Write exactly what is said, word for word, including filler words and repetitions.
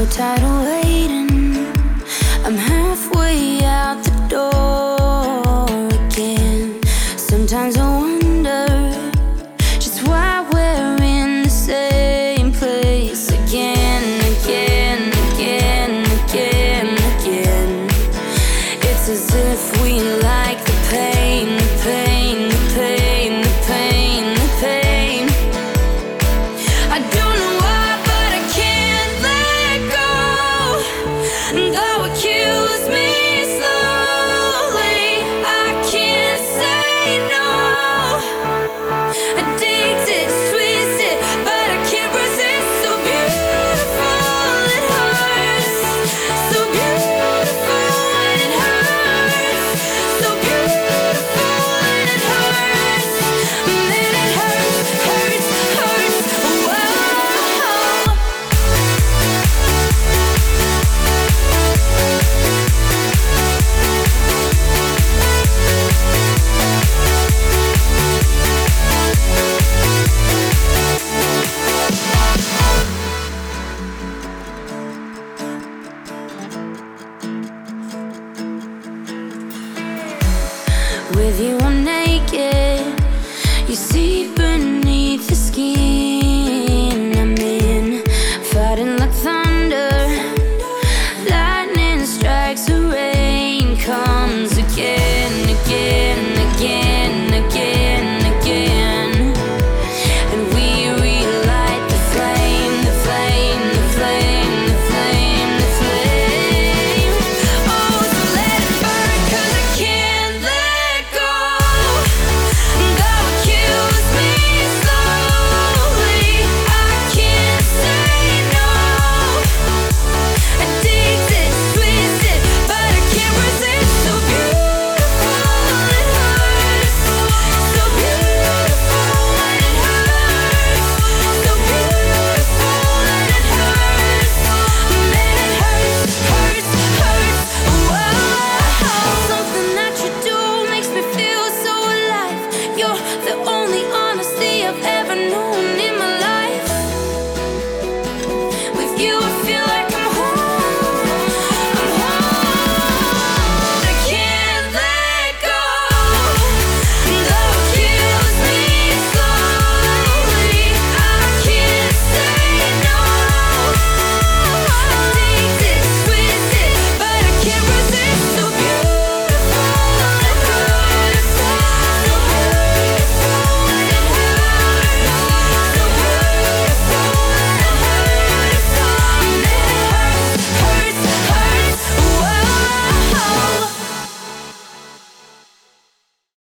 so tired of waiting. I'm halfway out the door again. Sometimes I wonder just why we're in the same place again, again, again, again, again. It's as if we like the pain, the pain, the pain, the pain, the pain. I don't know why, but I can't let go. Though accuse me slowly, I can't say no. Addicted, twisted, but I can't resist. So beautiful it hurts. So beautiful and it hurts. So beautiful and it hurts. And it hurts, hurts, hurts. Whoa. With you I'm naked. You see beneath the skin.